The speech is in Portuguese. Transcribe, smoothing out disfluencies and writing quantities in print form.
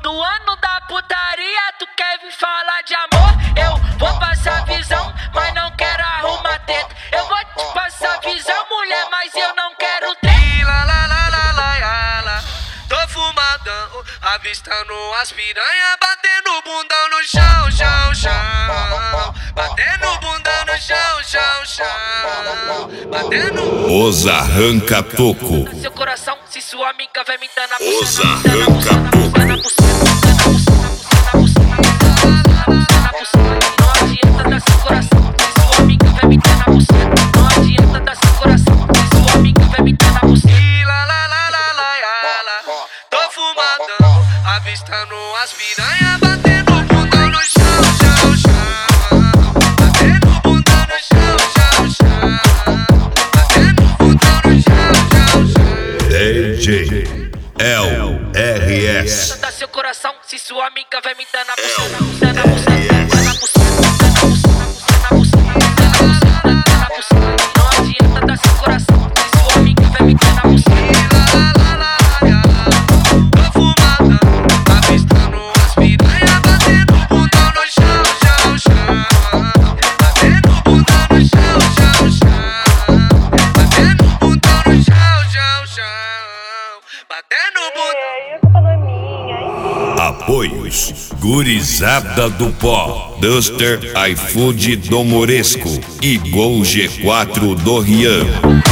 do ano da putaria, tu quer vir falar de amor? Eu vou passar visão, mas não quero arrumar treta. Eu vou te passar visão, mulher, mas eu não quero treta. Tô fumadão, avistando as piranha, batendo bundão no chão, chão, chão. Batendo bundão no chão, chão, chão. Batendo. Os arranca-toco. Seu coração, se sua amiga vai me dando a Os buceta, arranca-toco. não adianta dar seu coração, se sua amiga vai me dando a buceta. Não adianta dar seu coração, se sua amiga vai me dando a buceta. Tô fumadão, avistando as piranha, batendo bundão no chão, chão, chão. Batendo bundão no chão, chão, chão. Batendo bundão no chão, chão, chão. DJ LRS. Dá seu coração, se sua amiga vai me dando a buceta, dando a buceta. Não adianta dar seu coração, se sua amiga vai me dando a buceta. Apoios: Gurizada do Pó, Duster, iFood do Moresco e Gol G4 do Rian.